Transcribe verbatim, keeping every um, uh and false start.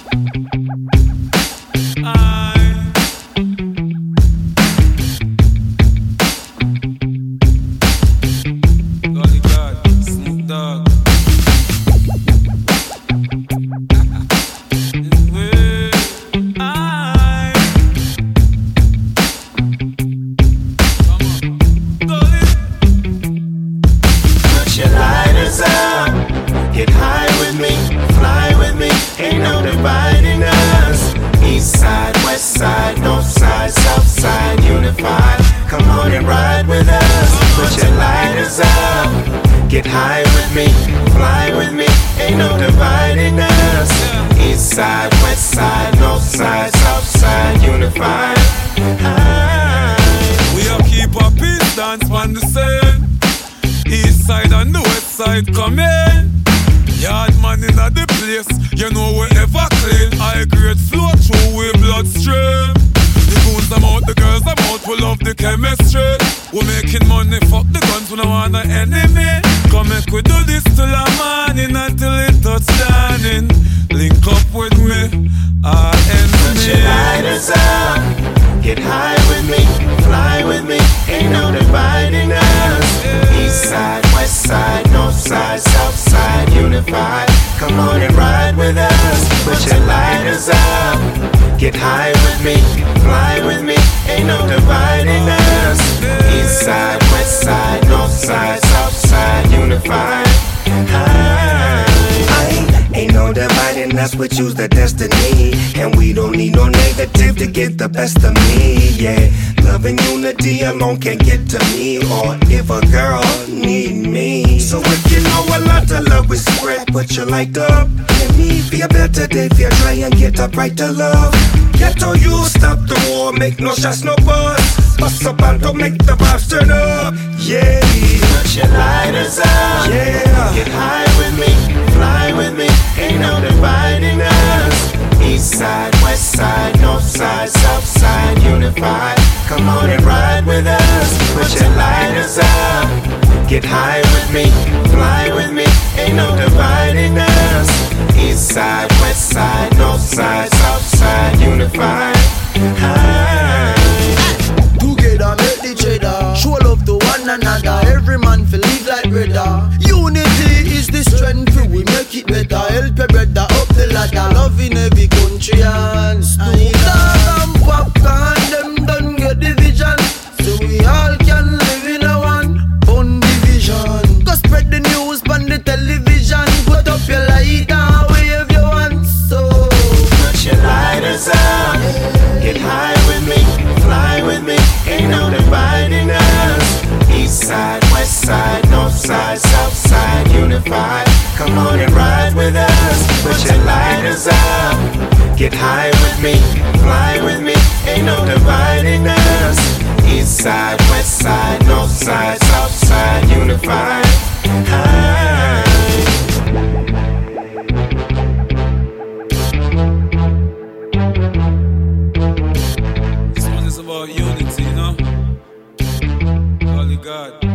Get high with me, fly with me, ain't no dividing us. East side, west side, north side, south side, unified. High. We are keep a peace dance on the same. East side and the west side come in. Yard man in a the place, you know we ever clean. High grade flow through we bloodstream. The goons I'm out, the girls I'm out, we love the chemistry. We making money, fuck the guns, we don't want no enemy. Come make we do this till the morning, until it touch dawning. Link up with me, all enemy. Put your lighters up, get high with me, fly with me, ain't no dividing us. East side, west side, north side, south side, unified. Come on and ride with us. Put your lighters up, get high with me, fly with me, ain't no dividing us. East side, west side, north side, south side, unified. High. Ain't no dividing us, we choose the destiny. And we don't need no negative to get the best of me, yeah. Love and unity alone can't get to me. Or if a girl need me. So if you know a lot of love we spread, put your light up. Let me feel better day, feel try and get up right to love. Get to you, stop the war, make no shots, no buzz. Bust up and don't make the vibes turn up, yeah. Put your lighters up, yeah. Get high with me, fly with me, ain't no dividing us. East side, west side, north side, south side, unified. Come on and ride with us. Put your lighters up, get high with me, fly with me, ain't no dividing us. East side, west side, north side, south side, unified. High. Together make the trader, show love to one another. Every man feel live like brother. Unity is the strength, we make it better. Help your brother up the ladder. Love in every country and Snoop Dogg and Popcorn, them done get the vision. So we all can live in a one, one division. Go spread the news on the television. Put up your light and wave your hands. So put your lighters up, get high with me, fly with me, ain't no dividing us. East side, west side, north side, south side, unified. Come on and ride with us. Put your lighters up, get high with me, fly with me, ain't no dividing us. East side, west side, north side, south side, unified. High. This one is about unity, you know? Holy God.